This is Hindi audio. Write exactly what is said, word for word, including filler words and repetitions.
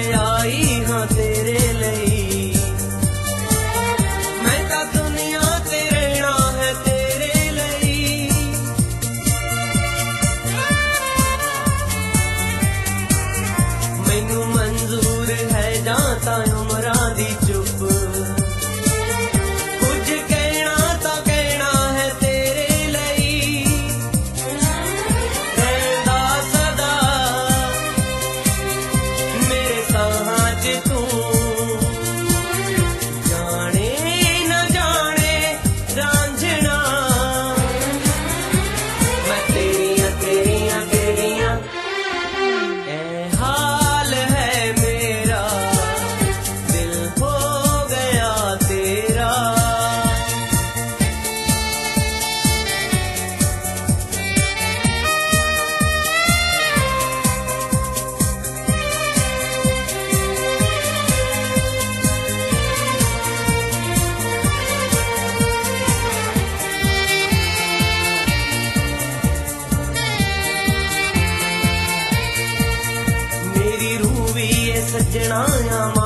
आई हाँ तेरे ਲਈ मैं ਤਾਂ दुनिया ते रहना है तेरे ਲਈ मैनू मंजूर है जां तां उमरां दी चुप कुछ कहना तां कहना है तेरे ਲਈ रहंदा सदा मेरे साहां च तू जाने न जाने रांझना मैं तेरियां तेरियां तेरियां ऐ हाल है मेरा दिल हो गया तेरा मेरी रूह भी ये सजना